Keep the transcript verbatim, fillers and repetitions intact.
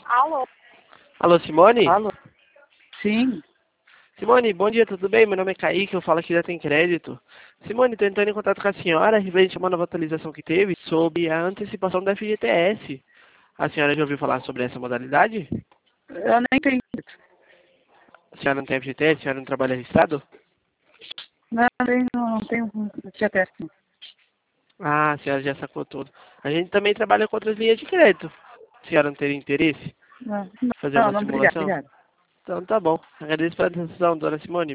Alô? Alô, Simone? Alô? Sim. Simone, bom dia, tudo bem? Meu nome é Kaique, eu falo aqui da Tem Crédito. Simone, estou entrando em contato com a senhora, referente a uma nova atualização que teve sobre a antecipação da F G T S. A senhora já ouviu falar sobre essa modalidade? Eu nem tenho. A senhora não tem F G T S? A senhora não trabalha registrado? Não, tenho, não tenho F G T S. Ah, a senhora já sacou tudo. A gente também trabalha com outras linhas de crédito. A senhora não teria interesse Não, em fazer não, uma não, obrigado, simulação? obrigado. Então tá bom. Agradeço pela atenção, dona Simone.